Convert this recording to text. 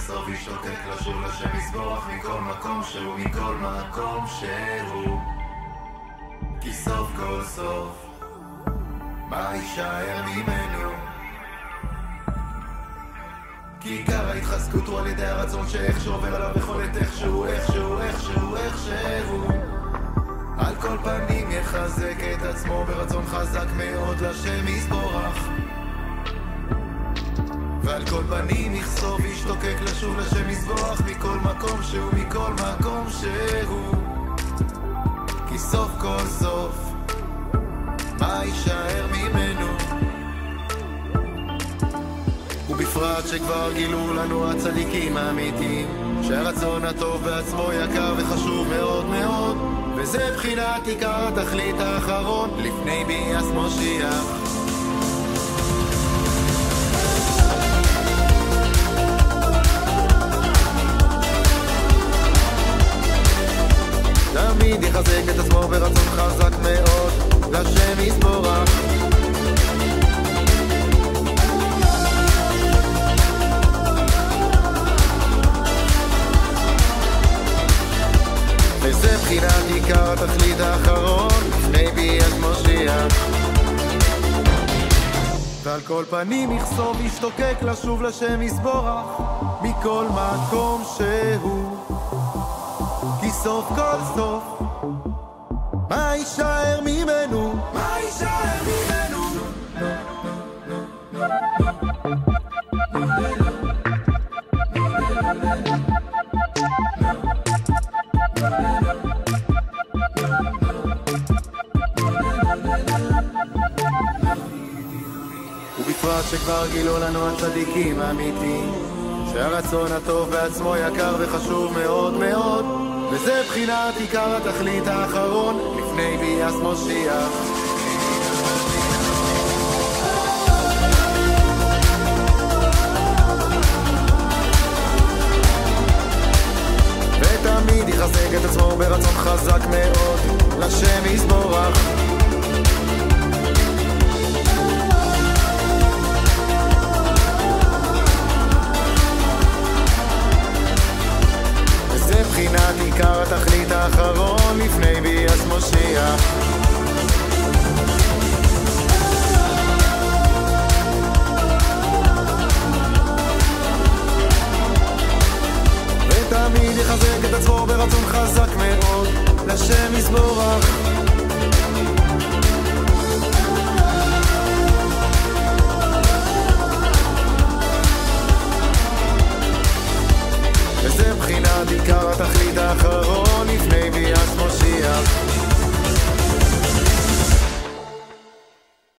יכסוף ישתוקק לשוב לשם יסבורך מכל מקום שהוא, מכל מקום שהוא, כי סוף כל סוף מה יישאר ממנו? כי עיקר ההתחזקות הוא על ידי הרצון שאיך שעובר עליו יכולת איכשהו על כל פנים יחזק את עצמו ברצון חזק מאוד לשם יסבורך, ועל כל פנים יכסוף ישתוקק לשוב לשם יסבורך מכל מקום שהוא, מכל מקום שהוא, כי סוף כל סוף מה יישאר ממנו? ובפרט שכבר גילו לנו הצדיקים האמיתיים שהרצון הטוב בעצמו יקר וחשוב מאוד מאוד, וזה בחינת עיקר התכלית האחרון לפני ביאס משיח. תמיד יחזק את עצמו ברצון חזק מאוד לשם יסבורך, וזה בחינת עיקר התכלית האחרון לפני ביאת משיח. ועל כל פנים יכסוף ישתוקק לשוב לשם יסבורך מכל מקום שהוא, כי סוף כל סוף מה יישאר ממנו? מה יישאר ממנו? ובפרט שכבר גילו לנו הצדיקים האמיתיים שהרצון הטוב בעצמו יקר וחשוב מאוד מאוד, וזה בחינת עיקר התכלית האחרון לפני ביאס משיח. ותמיד יחזק את עצמו ברצון חזק מאוד לשם יסבורך, וזה בחינת עיקר התכלית האחרון לפני ביאס משיח. ותמיד יחזק את עצמו ברצון חזק מאוד לשם יסבורך, וזה בחינת עיקר התכלית האחרון לפני ביאס משיח.